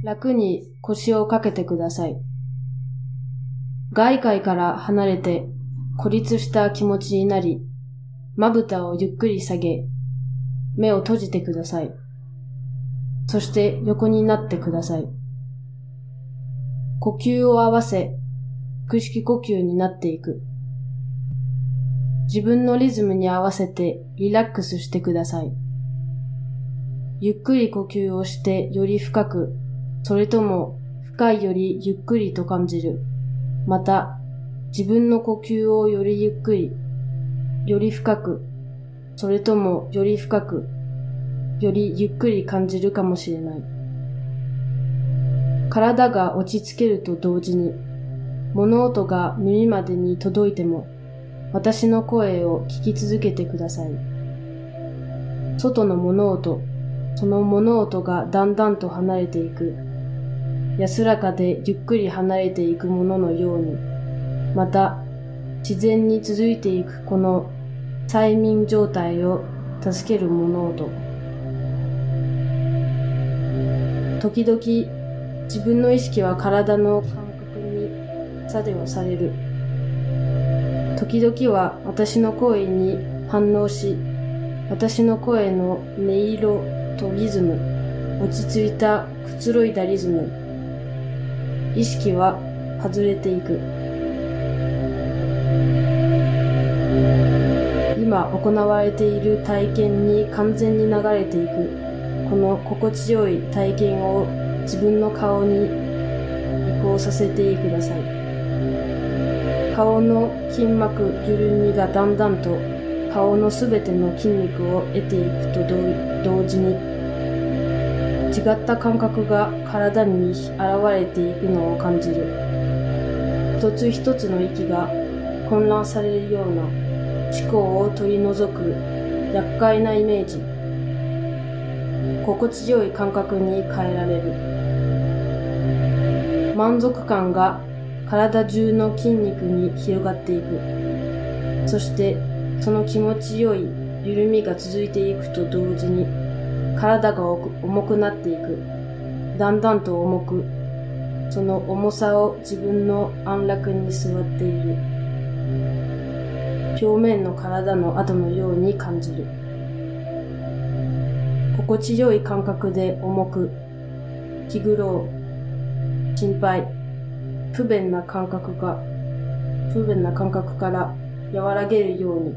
楽に腰をかけてください。外界から離れて孤立した気持ちになり、まぶたをゆっくり下げ、目を閉じてください。そして横になってください。呼吸を合わせ、腹式呼吸になっていく。自分のリズムに合わせてリラックスしてください。ゆっくり呼吸をしてより深く、それとも深いよりゆっくりと感じる。また、自分の呼吸をよりゆっくり、より深く、それともより深く、よりゆっくり感じるかもしれない。体が落ち着けると同時に、物音が耳までに届いても、私の声を聞き続けてください。外の物音、その物音がだんだんと離れていく。安らかでゆっくり離れていくもののように、また自然に続いていくこの催眠状態を助ける物音。時々自分の意識は体の感覚に作用される。時々は私の声に反応し、私の声の音色とリズム、落ち着いたくつろいだリズム、意識は外れていく。今行われている体験に完全に流れていく。この心地よい体験を自分の顔に移行させてください。顔の筋膜緩みがだんだんと顔のすべての筋肉を得ていくと同時に、違った感覚が体に現れていくのを感じる。一つ一つの息が混乱されるような思考を取り除く厄介なイメージ。心地よい感覚に変えられる。満足感が体中の筋肉に広がっていく。そしてその気持ちよい緩みが続いていくと同時に、体が重くなっていく。だんだんと重く、その重さを自分の安楽に座っている。表面の体の跡のように感じる。心地よい感覚で重く、気苦労、心配、不便な感覚から和らげるように、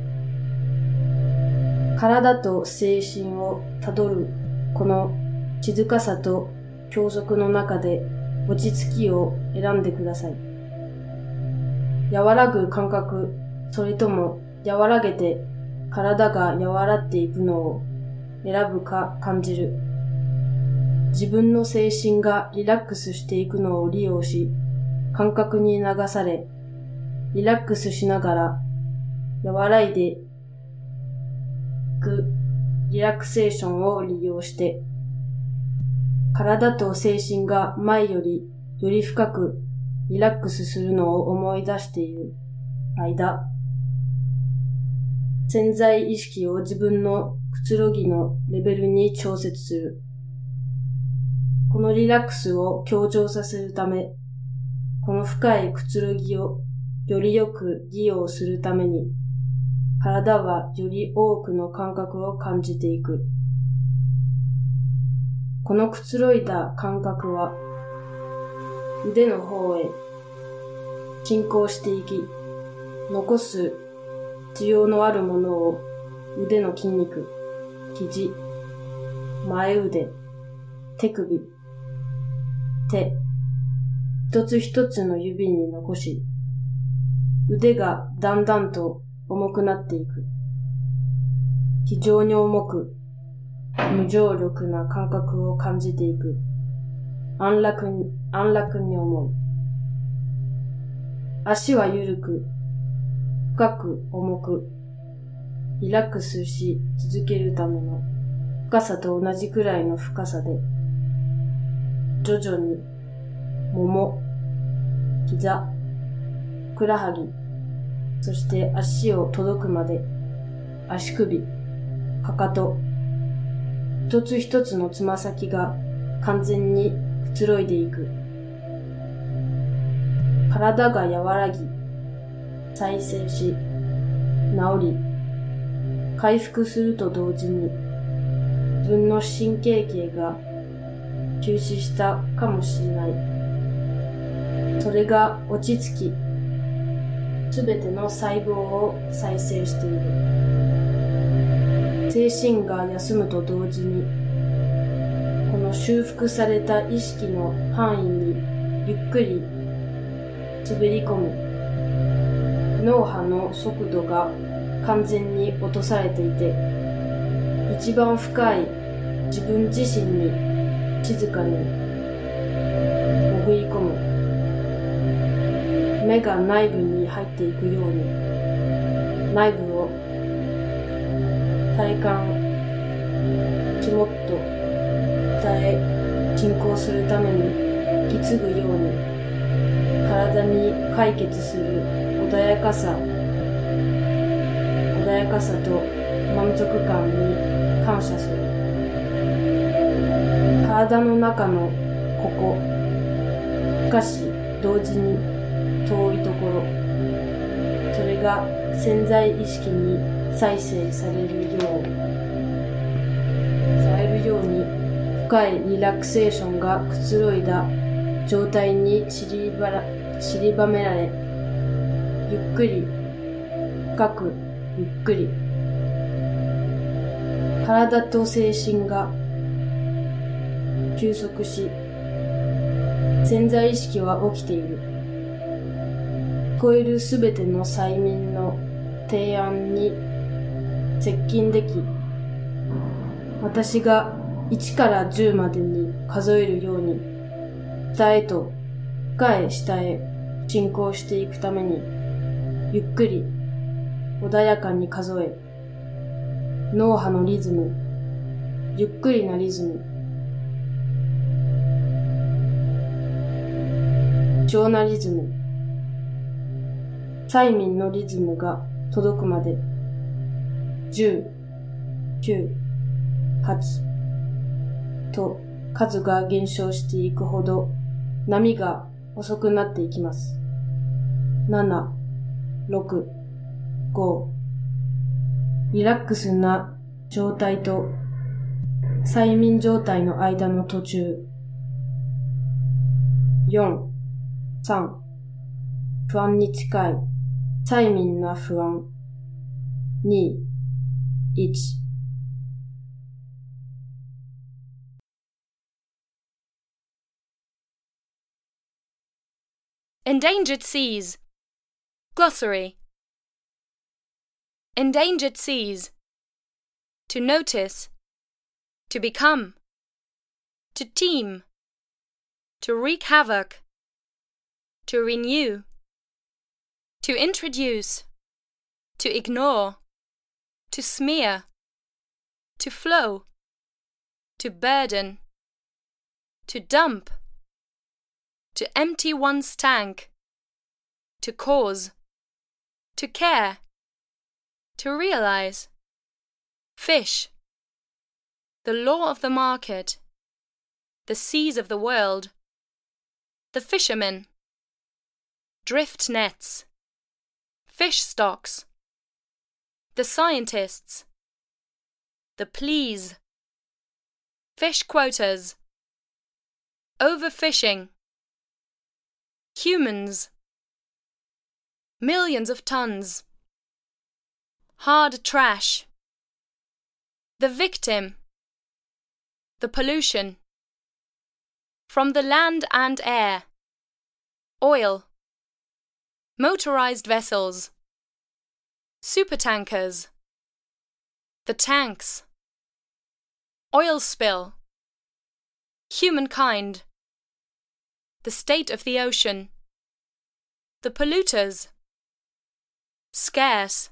体と精神をたどるこの静かさと休息の中で落ち着きを選んでください。和らぐ感覚、それとも和らげて体が和らっていくのを選ぶか感じる。自分の精神がリラックスしていくのを利用し、感覚に流され、リラックスしながら和らいでいくリラクセーションを利用して、体と精神が前よりより深くリラックスするのを思い出している間、潜在意識を自分のくつろぎのレベルに調節する。このリラックスを強調させるため、この深いくつろぎをよりよく利用するために、体はより多くの感覚を感じていく。このくつろいだ感覚は、腕の方へ進行していき、残す必要のあるものを腕の筋肉、肘、前腕、手首、手、一つ一つの指に残し、腕がだんだんと重くなっていく。非常に重く、無重力な感覚を感じていく。安楽に思う。足は緩く、深く重く、リラックスし続けるための深さと同じくらいの深さで、徐々に、もも、膝、ふくらはぎ、そして足を届くまで、足首、かかと、一つ一つのつま先が完全にくつろいでいく。体が和らぎ、再生し、治り、回復すると同時に、自分の神経系が休止したかもしれない。それが落ち着き、すべての細胞を再生している。精神が休むと同時に、この修復された意識の範囲にゆっくり滑り込み、脳波の速度が完全に落とされていて、一番深い自分自身に静かに潜り込む。目が内部に入っていくように、内部を体感、肝っと下へ進行するために引き継ぐように、体に解決する穏やかさと満足感に感謝する。体の中のここ、しかし同時に遠いところ、それが潜在意識に再生されるように深いリラクセーションがくつろいだ状態に散りばめられ、ゆっくり深くゆっくり体と精神が休息し、潜在意識は起きている。聞こえるすべての催眠の提案に接近でき、私が1から10までに数えるように、下へと深い下へ進行していくために、ゆっくり穏やかに数え、脳波のリズム、ゆっくりなリズム、超なリズム、催眠のリズムが届くまで、10、9、8と数が減少していくほど波が遅くなっていきます。7、6、5、リラックスな状態と催眠状態の間の途中。4、3、不安に近い催眠な不安。2、1。 Endangered Seas. Glossary. Endangered seas. To notice. To become. To teem. To wreak havoc. To renew. To introduce. To ignore. To smear. To flow. To burden. To dump. To empty one's tank. To cause. To care. To realize. Fish. The law of the market. The seas of the world. The fishermen. Drift nets. Fish stocks. The scientists. The pleas. Fish quotas. Overfishing. Humans. Millions of tons. Hard trash. The victim. The pollution. From the land and air. Oil. Motorized vessels. Supertankers. The tanks. Oil spill. Humankind. The state of the ocean. The polluters. Scarce.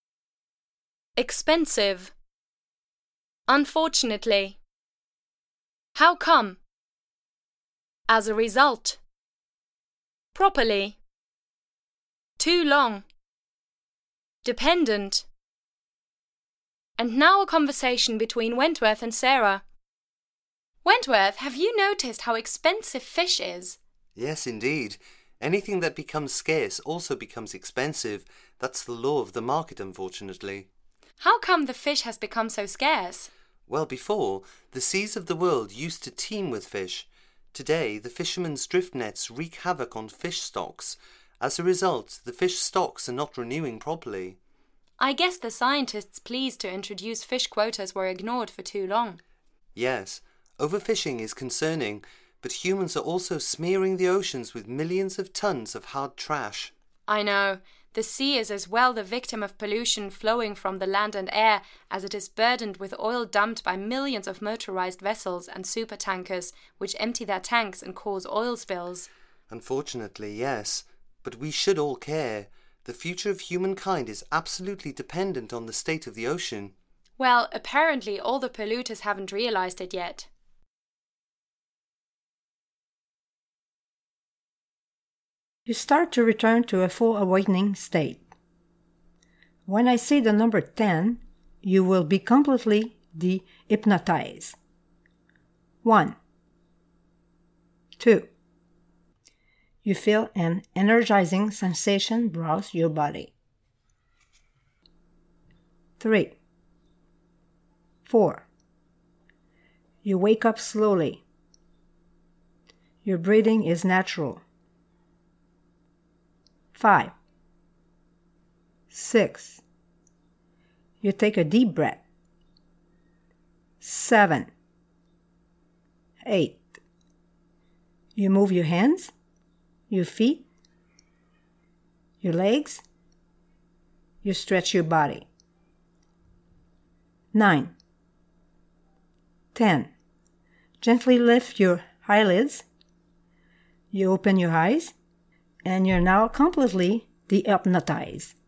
Expensive. Unfortunately. How come? As a result. Properly. Too long. Dependent. And now a conversation between Wentworth and Sarah. Wentworth, have you noticed how expensive fish is? Yes, indeed. Anything that becomes scarce also becomes expensive. That's the law of the market, unfortunately. How come the fish has become so scarce? Well, before, the seas of the world used to teem with fish. Today, the fishermen's drift nets wreak havoc on fish stocks. As a result, the fish stocks are not renewing properly. I guess the scientists pleased to introduce fish quotas were ignored for too long. Yes, overfishing is concerning, but humans are also smearing the oceans with millions of tons of hard trash. I know. The sea is as well the victim of pollution flowing from the land and air as it is burdened with oil dumped by millions of motorized vessels and supertankers which empty their tanks and cause oil spills. Unfortunately, yes. But we should all care. The future of humankind is absolutely dependent on the state of the ocean. Well, apparently all the polluters haven't realized it yet. You start to return to a full awakening state. When I say the number 10, you will be completely de-hypnotized. 1, 2. You feel an energizing sensation browse your body. 3, 4. You wake up slowly. Your breathing is natural. 5, 6. You take a deep breath. 7, 8. You move your hands, your feet, your legs. You stretch your body. 9, 10. Gently lift your eyelids. You open your eyes, and you're now completely de-hypnotized.